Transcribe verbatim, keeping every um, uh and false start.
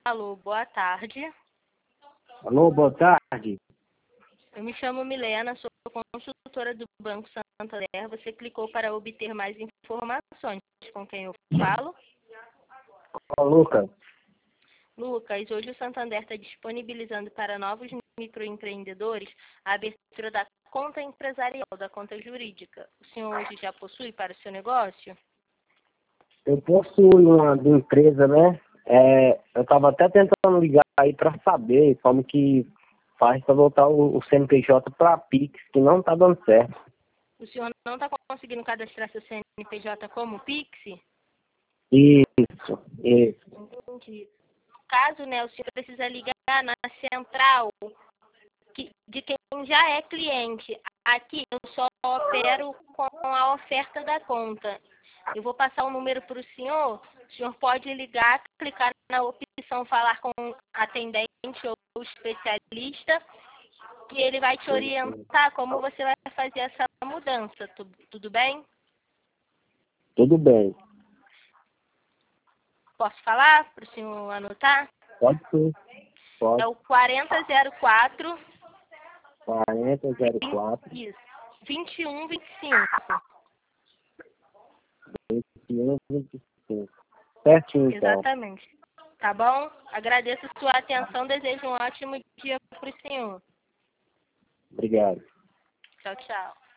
Alô, boa tarde. Alô, boa tarde. Eu me chamo Milena, sou consultora do Banco Santander. Você clicou para obter mais informações. Com quem eu falo? Ô, Lucas. Lucas, hoje o Santander está disponibilizando para novos microempreendedores a abertura da conta empresarial, da conta jurídica. O senhor hoje já possui para o seu negócio? Eu possuo uma de empresa, né? É, eu estava até tentando ligar aí para saber como que faz para voltar o, o C N P J para Pix, que não está dando certo. O senhor não está conseguindo cadastrar seu C N P J como Pix? Isso, isso. Entendi. No caso, né, o senhor precisa ligar na central que, de quem já é cliente. Aqui eu só opero com a oferta da conta. Eu vou passar o número para o senhor. O senhor pode ligar, clicar na opção falar com atendente ou especialista, que ele vai te orientar como você vai fazer essa mudança. Tudo, tudo bem? Tudo bem. Posso falar para o senhor anotar? Pode ser. Pode. É o quarenta zero quatro. quarenta zero quatro. Isso. vinte e um vinte e cinco. vinte e um vinte e cinco. Certinho, então. Exatamente. Tá bom? Agradeço a sua atenção. Desejo um ótimo dia para o senhor. Obrigado. Tchau, tchau.